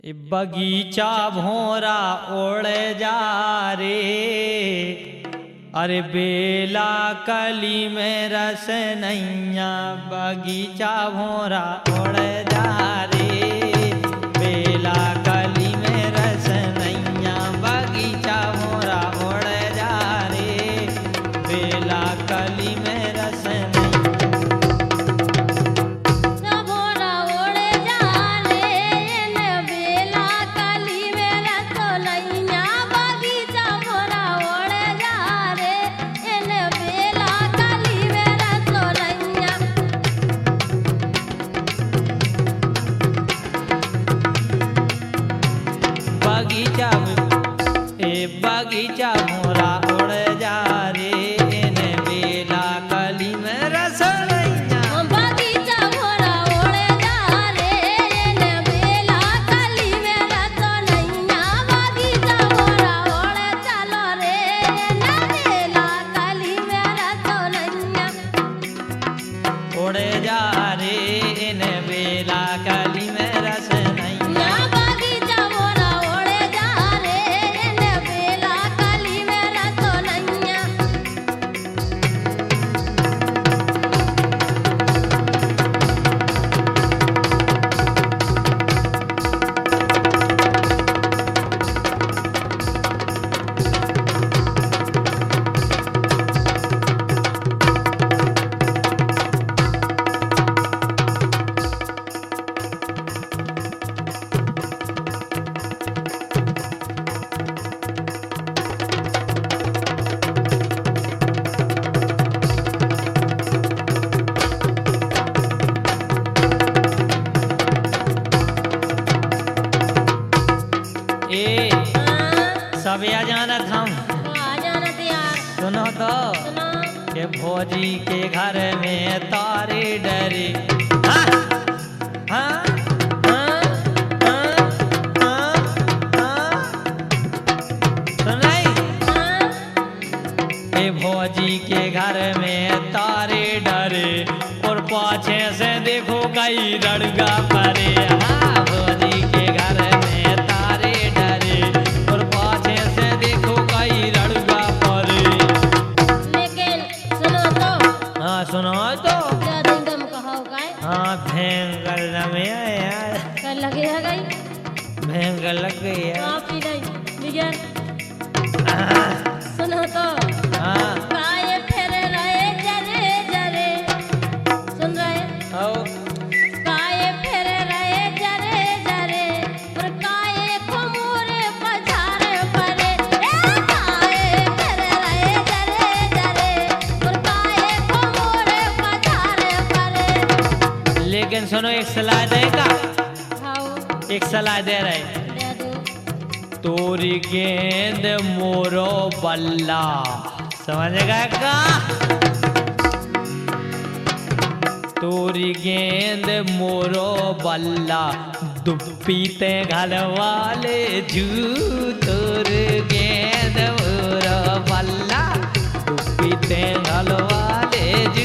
बगीचा भोरा ओढ़ जा रे, अरे बेला कली में रस नैया। बगीचा भोरा ओढ़ जा रे, बेला कली में रस नैया। बगीचा भोरा ओढ़ जा रे, बेला कली में रस नैया। बगीचा भोरा उड़ जा रे, ने बेला कली में रस नैया। बगीचा भोरा उड़ जा रे, ने बेला कली में रस नैया। बगीचा भोरा उड़ चलो रे, ने बेला कली में रस नैया। उड़ जा रे, ने बेला कली में रस नैया। बगीचा भोरा उड़ जा रे, ने बेला कली में रस नैया। सब या जानत हम जानत यार, सुनो तो सुना के भोजी के घर में तारे डरे। हाँ? हाँ? हाँ? हाँ? हाँ? हाँ? सुन रही? के भोजी के घर में तारे डरे, और पाछे से देखो कई रड़गा परे। हाँ, भोजी के घर में तारे डरे, और पाछे से देखो कई रड़गा परे। लेकिन सुनो तो, हाँ सुनो तो। क्या दिन तुम कहो काय? हाँ भयंकर लमे है यार, क्या लगे है गई? भयंकर लग गई है। आप ही नहीं विजय, सुनो तो। हाँ काय फिर रहे जरे जरे, सुन रहे? आओ। काय फिर रहे जरे जरे, और काय को मोरे पछारे परे। काय फिर रहे जरे जरे, और काय को मोरे पछारे परे। लेकिन सुनो, एक सलाह देगा, खाओ एक सलाह दे रहे। दे दो। तोरी गेंद मोरो बल्ला, समझ गए का? तोरी गेंद मोरो बल्ला, दुप्पी ते घल वाले जू। तोर गेंद मोरो बल्ला, दुप्पी ते घल वाले जू।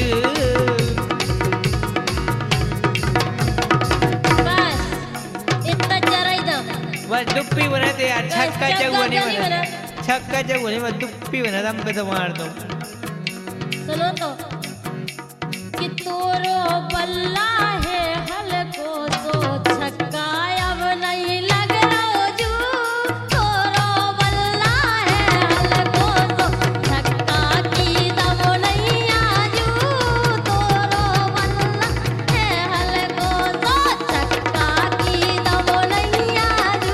बस इतना जरा ही दो। बस दुप्पी बने थे यार, छक्का चौका नहीं नहीं बना। बना। छक्का चौका नहीं बना, दुप्पी बना था, हम पे तो मार दो। सुनो तो, कि तोरो बल्ला है हलको सो छक्का अब नहीं लग रहो जू। तोरो बल्ला है हलको सो छक्का की दम नहीं आजू। तोरो बल्ला है हलको सो छक्का की दम नहीं आजू।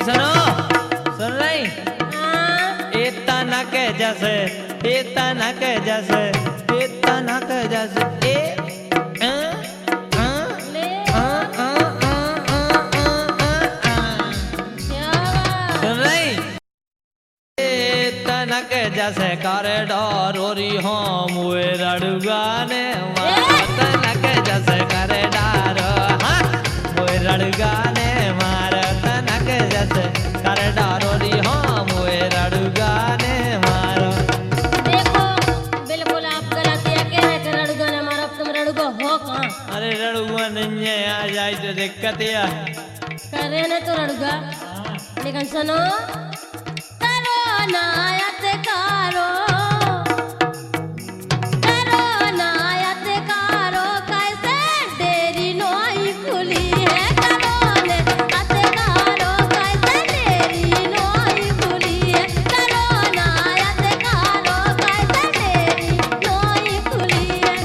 सुनो सुन रही हाँ, इतना के जैसे इतना के जैसे इतना के जैसे ले क्या बात। सुन रही इतना के जैसे करे डोरी हम वे रड़ुगाने इतना के जैसे करे डारो हाँ वे रड़ुगाने मारे इतना के जैसे करे डोरी हम वे रड़ुगाने मारो देखो बिल्कुल आप गलत ये कह रहे थे रड़ुगा ने मारा, अब तुम रड़ुगा हो कहाँ? अरे रड़ुआ नहीं है आ जाए तो दिक्कत है कर रहे ना तो रड़ुगा, लेकिन सुनो करो नायत करो कैसे डेरी नोई खुली है, करो ने अतकारो कैसे डेरी नोई खुली है, करो नायत करो कैसे डेरी नोई खुली है।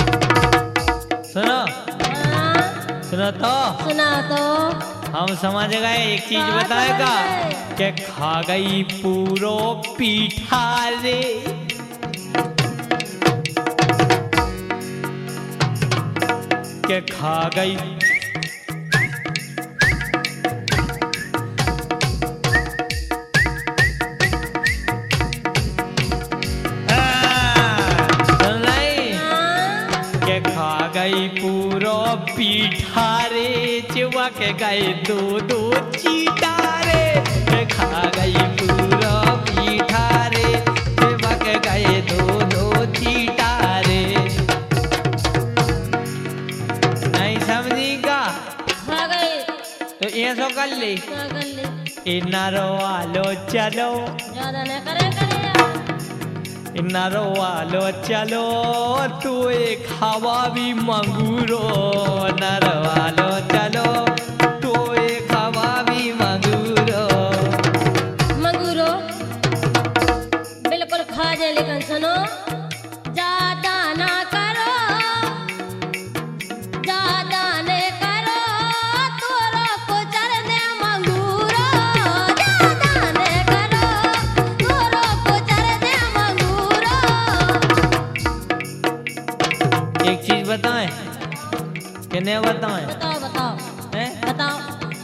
सुनो हाँ, सुनो तो सुना तो हम समझ गए एक चीज क्या बताएगा समझ गए? कि खा गई पूरो पीठा रे के खा गई सुन रही हाँ, के खा गई पूरो पीठा रे चुआ के गए दो चीटा रे के खा गई पूरो पीठा रे चुआ के गए दो चीटा रे नहीं समझी का खा गई तो ये सो कर ली क्या कर ली? इनारो आलो चलो ज्यादा न करे इनारो आलो चलो तू एक हवा भी मंगूरो नरो आलो चलो तू एक हवा भी मंगूरो मंगूरो बिल्कुल खा जाए, लेकिन सुनो ज्यादा ना करो, ज्यादा ने करो तोरो को चरने मंगूरो, ज्यादा ने करो तोरो को चरने मंगूरो। एक चीज बताएं कि नहीं बताएं बताओ बताओ हैं? बताओ।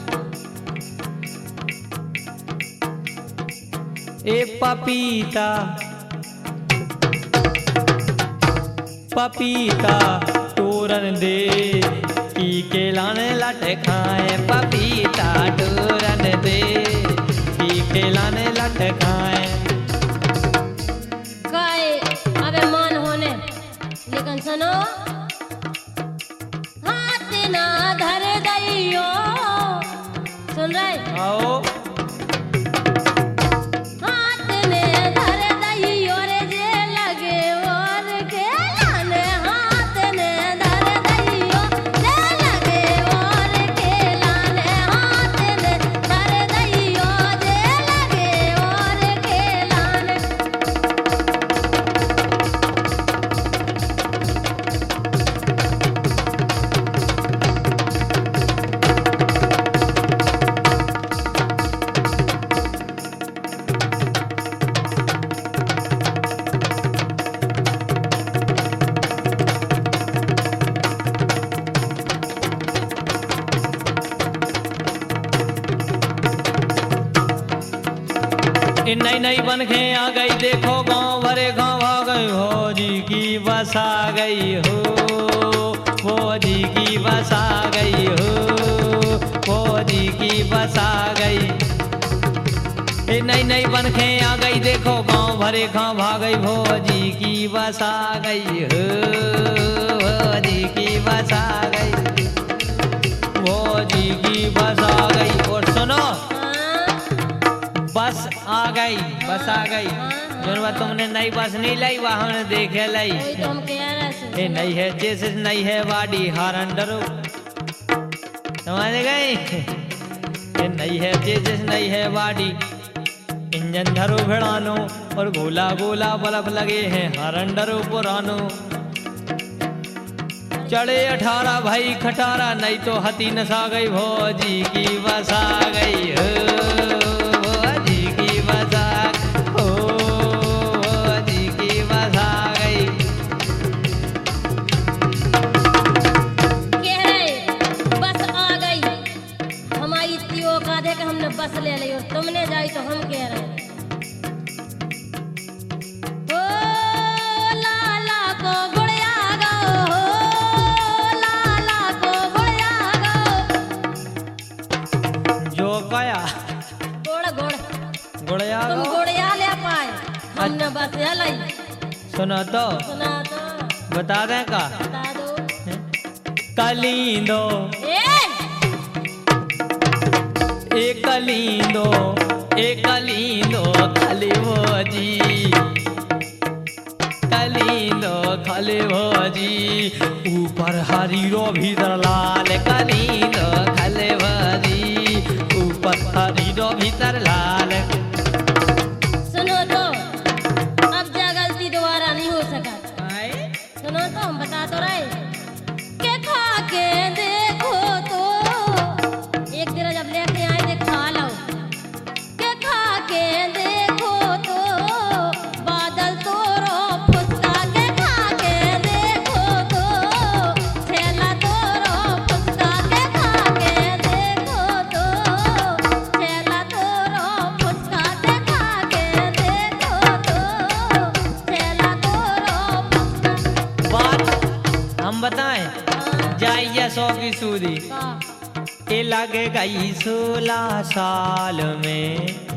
ए पपीता पपीता तोरन दे की के लाने लट खाए पपीता तोरन दे की के लाने लट खाए गाय अबे मान होने, लेकिन सुनो हाथ ना धर दइयो, सुन रहे आओ हाथ ने धर दइयो रे जे लगे और खेलाने, हाथ ने धर दइयो जे लगे और खेलाने, हाथ ने धर दइयो जे लगे और खेलाने। नई नई बनखे आ गई देखो गांव भरे गांव आ गई भौजी की बस आ गई हो भौजी की बस आ गई हो भौजी की बस आ गई नई नई बनखे आ गई देखो गांव भरे गांव आ गई भौजी की बस आ गई हो भौजी की बस आ गई भौजी की बस आ गई। और सुनो बस आ गई बस आ गई जो बात तुमने नई बस नहीं लाई वह हमने देखे लाई वही तो हम कह रहे हैं। ये नहीं है जैसे नहीं है वाडी हारन डरो समझ गए ये नहीं है जैसे नहीं है वाडी इंजन धरो भिड़ानो और गोला गोला बल्ब लगे हैं हारन डरो पुरानो चढ़े 18 भाई खटारा नहीं तो हती नसा गई भौजी की बस आ गई हो बस ले लियो तुमने जाई तो हम कह रहे ओ लाला को गुड़िया गो हो लाला को गुड़िया गो जो कया गोड़ गोड़ गुड़िया तुम गो। गुड़िया ले पाए हमने बस हलाई सुनो तो सुना तो बता दें का बता दो कलींदो ए कलींदो खाली भोजी कलींदो खाली भोजी ऊपर हरीरो भीतर लाल कलींदो खाली भोजी ऊपर हरीरो भीतर लाल। सुनो तो अब जा गलती दोबारा नहीं हो सका सुनो तो हम बता तो रहे के खा के देखो तो एक दिन जब लेके आए थे खा लो के खा के देखो तो बादल तोरो फुसका के खा के देखो तो छेला तोरो फुसका के खा के देखो तो छेला तोरो फुसका के खा के देखो तो छेला तोरो फुसका। बात हम बताएं जाइए 100 की सूदी हाँ, ये लग गई 16 साल में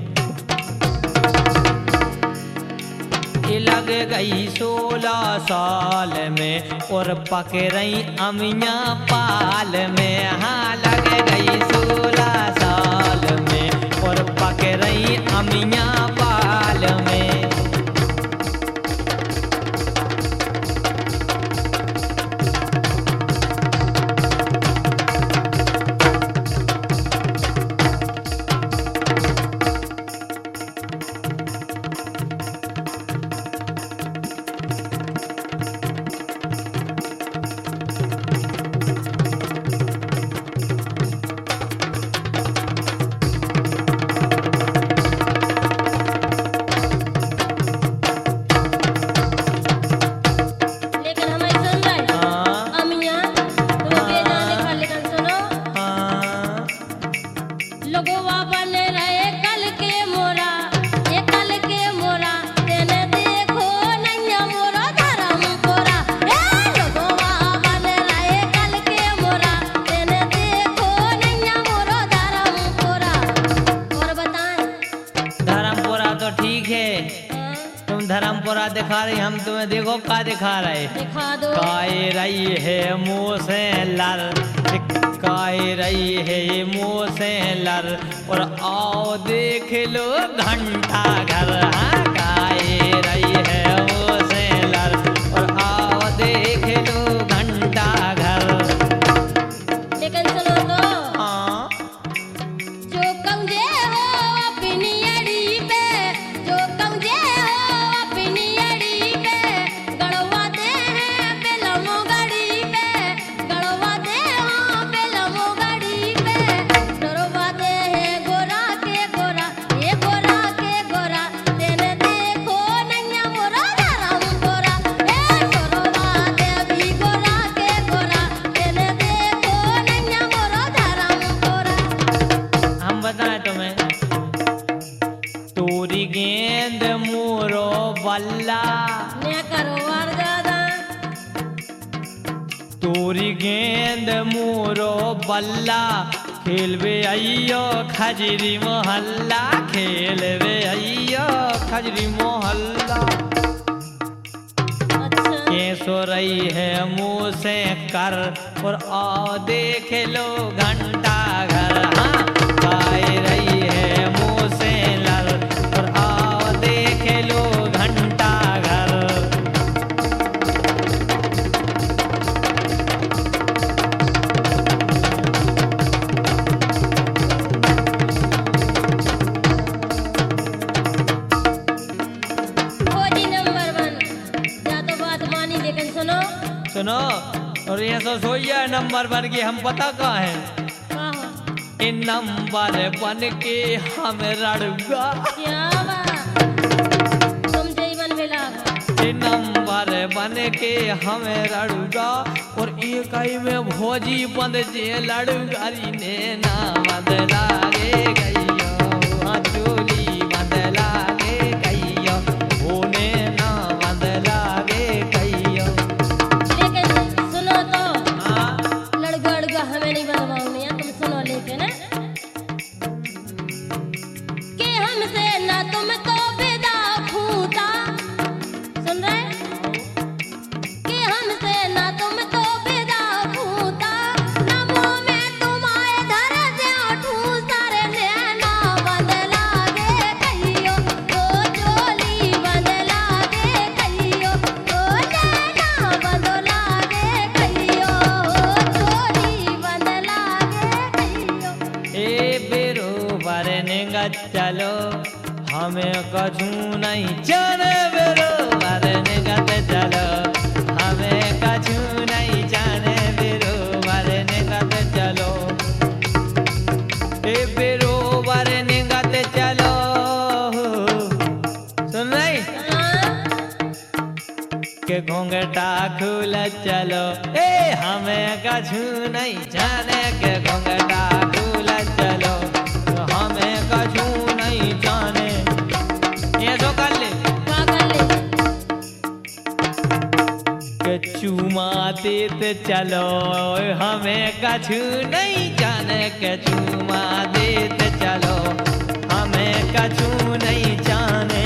ये लग गई 16 साल में और पक रही अमियाँ पाल में हाँ लग गई 16 साल में और पक रही अमियाँ पाल में। लेकिन हमें सुन रहे हाँ अमियाँ तुम्हें के जाने का लेकिन सुनो हाँ लोगोवा बने रहे कल के मोरा ये कल के मोरा तेने देखो नैया मोरा धर्म पोरा ए लोगोवा बने रहे कल के मोरा तेने देखो नैया मोरा धर्म पोरा। और बताएं धर्मपुरा तो ठीक है हाँ, तुम धर्मपुरा दिखा रही हम तुम्हें देखो क्या दिखा रहे दिखा दो काय रही है मुँह से लर काय रही है मुँह से लर और आओ देख लो घंटा घर हाँ काय रही है मुँह से लर और आओ देख लो घंटा घर। लेकिन सुनो तो हाँ जो कमजे हो अपनी अड़ी पे जो कमजे हो अपनी अड़ी पे गड़वा दे हैं बेलमो गड़ी पे गड़वा दे हो बेलमो गड़ी पे डरवा दे हैं गोरा के गोरा ये गोरा के गोरा तेने देखो नैया मोरा धरम गोरा ए डरवा दे भी गोरा के गोरा तेने देखो नैया मोरा धरम गोरा। हम बताएं तुम्हें तोरी गेंद मोरो बल्ला ने करो और ज्यादा तोरी गेंद मोरो बल्ला खेलवे आइयो खजरी मोहल्ला खेलवे आइयो खजरी मोहल्ला। अच्छा के सो रही है मुँह से कर और आओ देख लो घंटा घर हाँ काय रही है मुँह से लर और आओ देख लो घंटा घर। फौजी नंबर 1 या तो बात मानी लेकिन सुनो सुनो और ये सो सोइया नंबर 1 की हम पता कहाँ है का हो इन नंबर 1 के हम रड़ुआ क्या बात तुम जईवन भेला इन नंबर 1 के हम रड़ुआ और एक आई में भोजी बंद जे लड़ुगारी ने नाम लागे गई चलो हमें कछु नहीं जाने बरोबर निकट चलो हमें कछु नहीं जाने बरोबर निकट चलो ए बरोबर निकट चलो सुन रही के घोंघटा खुल चलो ए हमें कछु नहीं जाने के घोंघटा खुल चलो हमें कछु नहीं जाने ये तो कर ले के चूमा देते चलो हमें कछु नहीं जाने के चूमा देते चलो हमें कछु नहीं जाने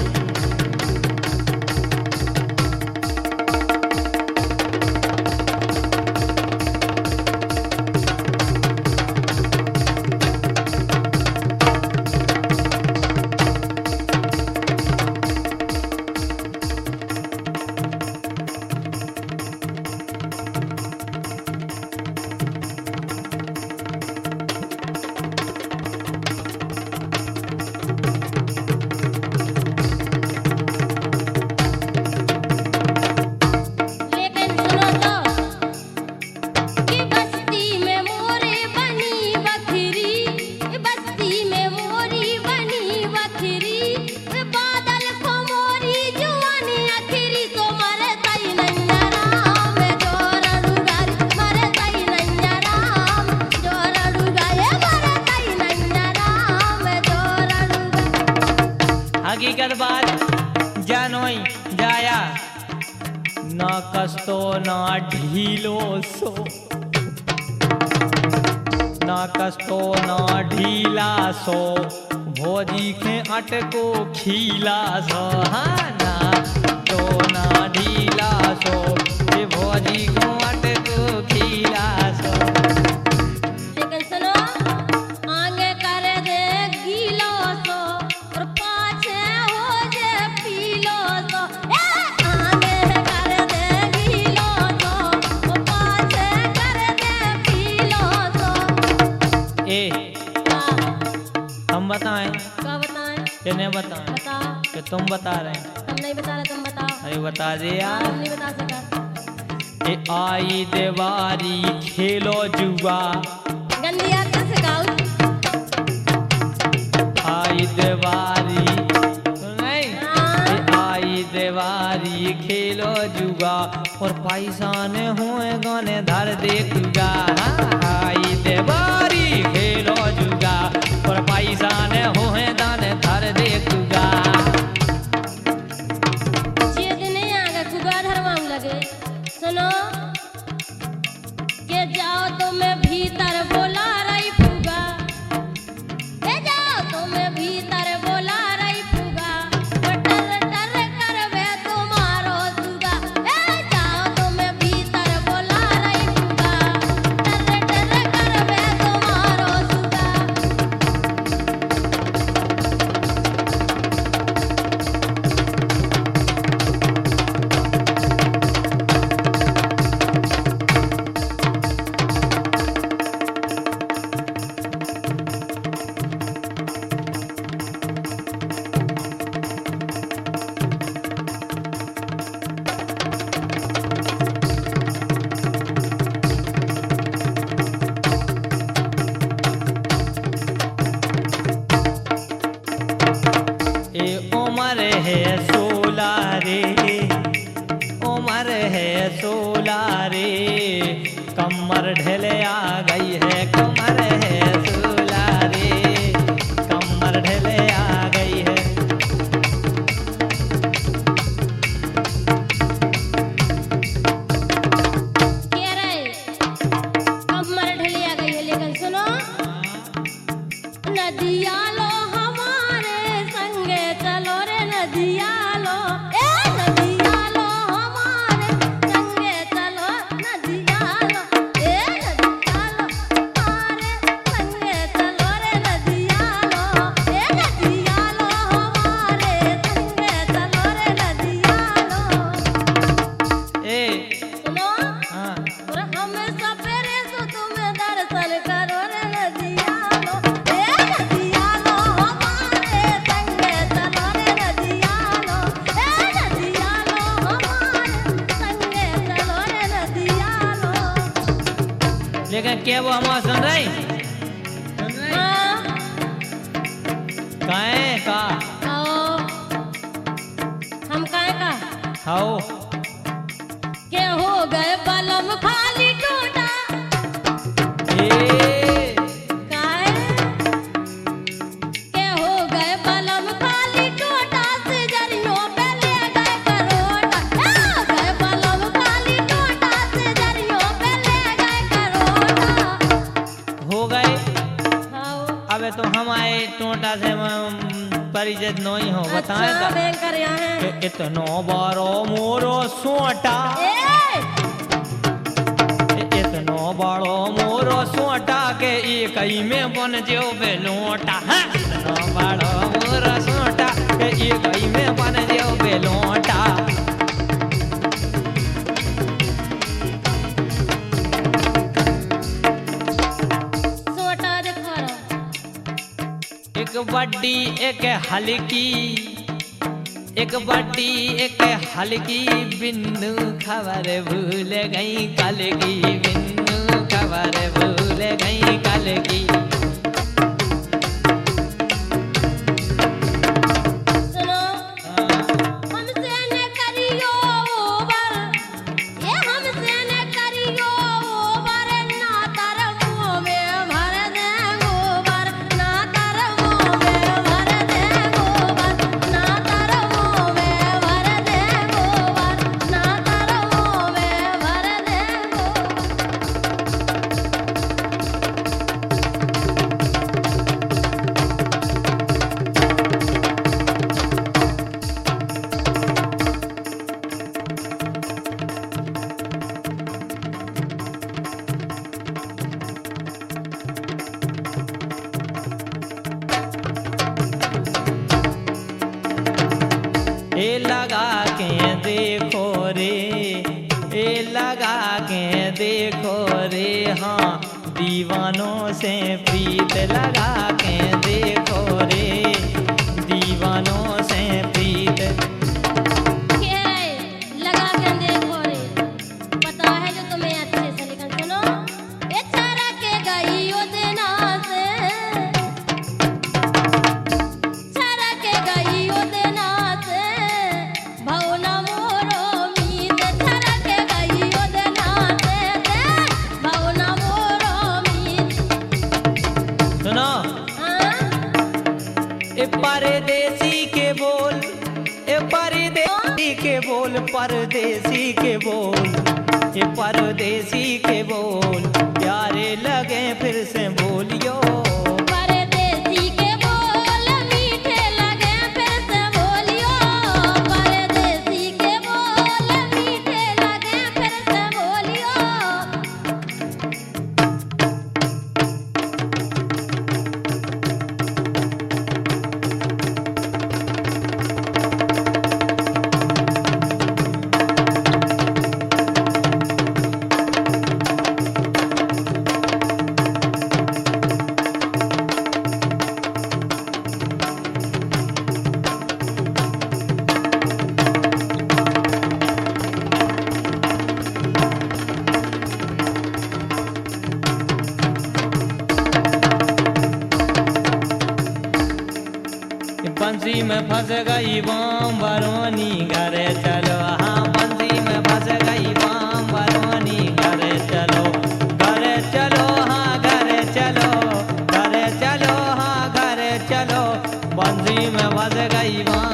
हकीकत बात जानोई जाया ना कस्तो ना ढीलो सो ना कस्तो ना ढीला सो भोजी के अटको खीला सो हाँ ना तो ना ढीला सो ये भोजी को अटको खीला सो लेकिन सुनो आगे कर दे गीलो सो और पाछे हो जे पीलो सो आगे कर दे गीलो सो और पाछे कर दे पीलो सो ए हम बताएं क्या बताएं कि नहीं बताएं बता कि तुम बता रहे हैं हम नहीं बता रहे तुम बताओ अरे बता दे यार हम नहीं बता सका ए आई देवारी खेलो जुआ गंदी आदत सिखाओ आई देवारी सुन रही? ए आई देवारी खेलो जुआ और पैसा ने हुए गाने धर देखूगा आई देवारी खेलो जुआ और पैसा ने हुए गाने धर देखूगा ये दिन आगे खुगा धरवाऊं लगे सुनो के जाओ तो मैं भीतर बोला रही फूगा के जाओ तो मैं भीतर बोला रही फूगा टर टर करवे तुम्हारो सुगा ए जाओ तो मैं भीतर बोला रही फूगा टर टर करवे तुम्हारो सुगा ए उम्र है 16 रे उम्र है 16 रे कमर ढले आ गई है कमर है 16 रे कमर ढले आ गई है कह रहे कमर ढली आ गई है लेकिन सुनो नदिया लो हमारे संगे चलो रे नदिया क्या वो हम सुन रही हाँ काहे का आओ हम काहे का हाओ के हो गए बलम खाली टूटा ए काहे के हो गए बलम खाली टूटा सिजरियों पे ले गए करोटा हो गए बलम खाली टूटा सिजरियों पे ले गए करोटा हो गए आओ अबे तो हम आए टोटा से परिचित नहीं हो बताए अच्छा का बैंकर यहाँ है इतनो बारो मोरो सोटा इतनो बड़ो मोरो सोटा के एक ही में बन जो बेलोटा इतनो बड़ो मोरो सोटा के एक ही में बन जो बेलोटा सोटा दिखा रहा एक बड्डी एक हल्की एक बड्डी एक हल्की बिन्नू खबर भूल गई कल की बिन्नू खबर भूल गई कल की सुनो हमसे न करियो ओवर ये हमसे न करियो ओवर ना तर मुँह में भर दे गोबर ना तर मुँह में भर दे गोबर ना तर मुँह में भर दे गोबर ना तर मुँह में भर दे गोबर ए लगा के देखो रे ए लगा के देखो रे हाँ दीवानों से प्रीत लगा के देखो रे दीवानों से प्रीत के लगा के देखो रे पता है जो तुम्हें अच्छे से लेकिन सुनो बेचारा के गई ओ देना से छरा के गई ओ देना से भवना मोरो मीत छरा के गई ओ देना से भवना मोरो मीत सुनो हाँ ए परदेसी के बोल ए परदेसी के बोल परदेसी के बोल ए परदेसी के बोल प्यारे लगे फिर से बोलियो परदेसी के बोल मीठे लगे फिर से बोलियो परदेसी के बोल मीठे लगे फिर से बोलियो बंसी में फंस गई बम बरौनी घरे चलो हाँ बंसी में फंस गई बम बरौनी घरे चलो हाँ घरे चलो हाँ घरे चलो बंसी में फंस गई बम